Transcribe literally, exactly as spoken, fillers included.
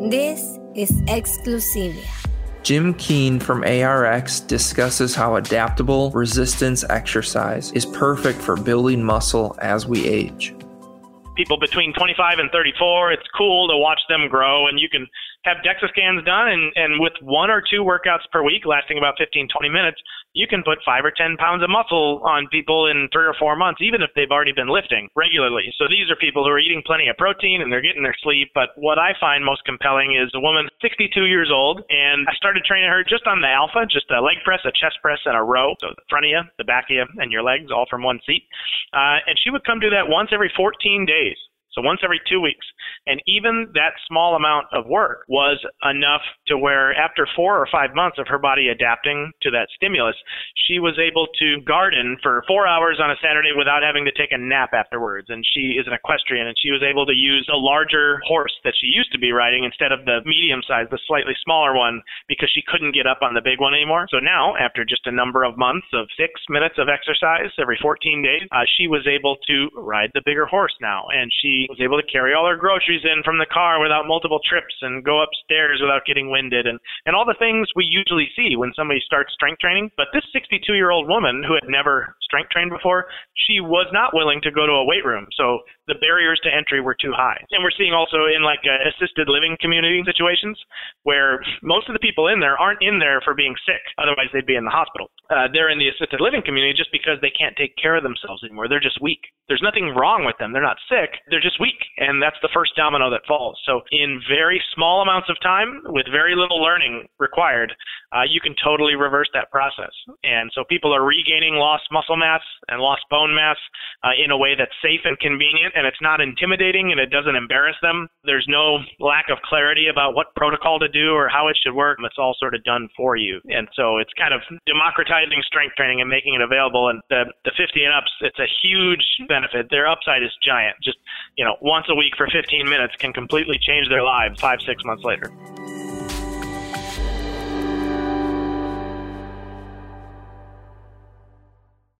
This is Exclusivia. Jim Keane from A R X discusses how adaptable resistance exercise is perfect for building muscle as we age. People between twenty-five and thirty-four, it's cool to watch them grow, and you can have DEXA scans done, and, and with one or two workouts per week lasting about fifteen, twenty minutes, you can put five or ten pounds of muscle on people in three or four months, even if they've already been lifting regularly. So these are people who are eating plenty of protein and they're getting their sleep. But what I find most compelling is a woman, sixty-two years old, and I started training her just on the alpha, just a leg press, a chest press, and a row. So the front of you, the back of you, and your legs all from one seat. Uh, and she would come do that once every fourteen days. So once every two weeks. And even that small amount of work was enough to where after four or five months of her body adapting to that stimulus, she was able to garden for four hours on a Saturday without having to take a nap afterwards. And she is an equestrian, and she was able to use a larger horse that she used to be riding instead of the medium size, the slightly smaller one, because she couldn't get up on the big one anymore. So now, after just a number of months of six minutes of exercise every fourteen days, uh, she was able to ride the bigger horse now. And she was able to carry all her groceries in from the car without multiple trips and go upstairs without getting winded and, and all the things we usually see when somebody starts strength training. But this sixty-two-year-old woman who had never strength trained before, she was not willing to go to a weight room. So the barriers to entry were too high. And we're seeing also in like uh, assisted living community situations where most of the people in there aren't in there for being sick. Otherwise, they'd be in the hospital. Uh, they're in the assisted living community just because they can't take care of themselves anymore. They're just weak. There's nothing wrong with them. They're not sick. They're just weak. And that's the first domino that falls. So in very small amounts of time, with very little learning required, uh, you can totally reverse that process. And so people are regaining lost muscle mass and lost bone mass uh, in a way that's safe and convenient, and it's not intimidating, and it doesn't embarrass them. There's no lack of clarity about what protocol to do or how it should work. It's all sort of done for you. And so it's kind of democratizing strength training and making it available. And the, the fifty and ups, it's a huge benefit. Their upside is giant. Just, you know, once a week for fifteen minutes can completely change their lives five, six months later.